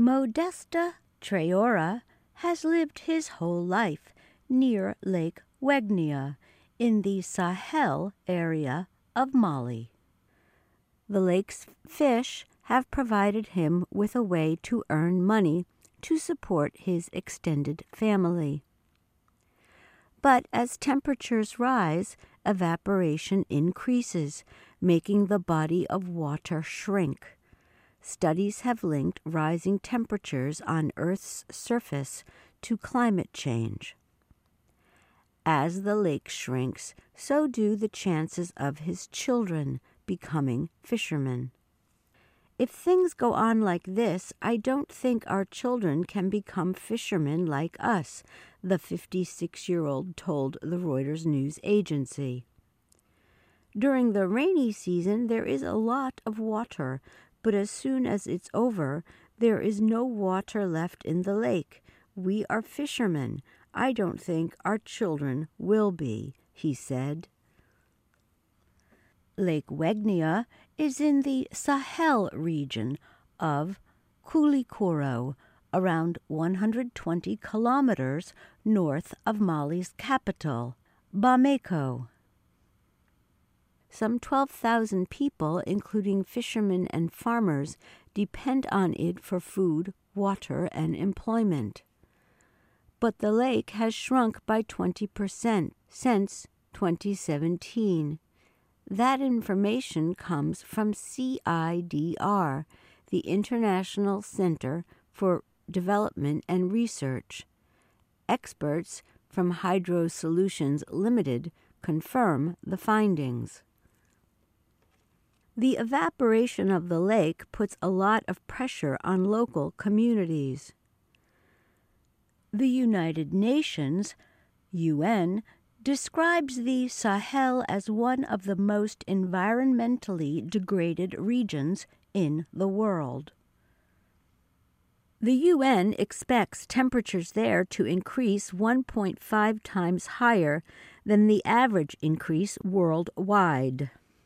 Modesta Traora has lived his whole life near Lake Wegnia in the Sahel area of Mali. The lake's fish have provided him with a way to earn money to support his extended family. But as temperatures rise, evaporation increases, making the body of water shrink. Studies have linked rising temperatures on Earth's surface to climate change. As the lake shrinks, so do the chances of his children becoming fishermen. If things go on like this, I don't think our children can become fishermen like us, the 56-year-old told the Reuters news agency. During the rainy season, there is a lot of water, but as soon as it's over, there is no water left in the lake. We are fishermen. I don't think our children will be, he said. Lake Wegnia is in the Sahel region of Koulikoro, around 120 kilometers north of Mali's capital, Bamako. Some 12,000 people, including fishermen and farmers, depend on it for food, water, and employment. But the lake has shrunk by 20% since 2017. That information comes from CIDR, the International Center for Development and Research. Experts from Hydro Solutions Limited confirm the findings. The evaporation of the lake puts a lot of pressure on local communities. The United Nations, UN, describes the Sahel as one of the most environmentally degraded regions in the world. The UN expects temperatures there to increase 1.5 times higher than the average increase worldwide.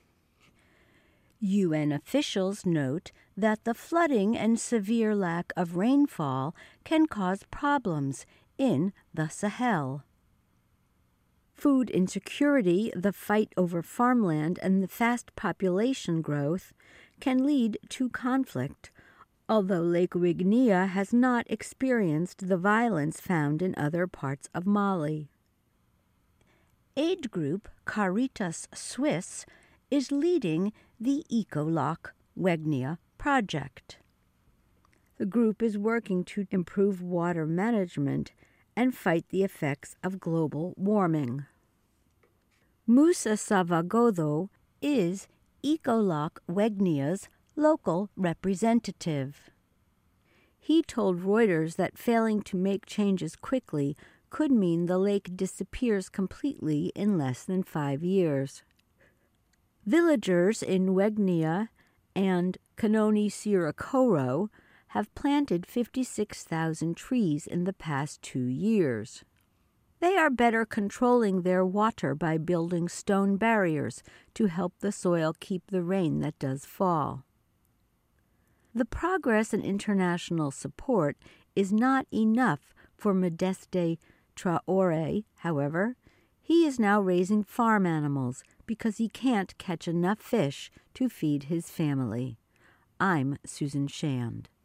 UN officials note that the flooding and severe lack of rainfall can cause problems in the Sahel. Food insecurity, the fight over farmland, and the fast population growth can lead to conflict, although Lake Wegnia has not experienced the violence found in other parts of Mali. Aid group Caritas Suisse is leading the EcoLock Wegnia project. The group is working to improve water management and fight the effects of global warming. Musa Savagodo is EcoLock Wegnia's local representative. He told Reuters that failing to make changes quickly could mean the lake disappears completely in less than 5 years. Villagers in Wegnia and Kanoni Sirakoro have planted 56,000 trees in the past 2 years. They are better controlling their water by building stone barriers to help the soil keep the rain that does fall. The progress and international support is not enough for Modeste Traore, however. He is now raising farm animals because he can't catch enough fish to feed his family. I'm Susan Shand.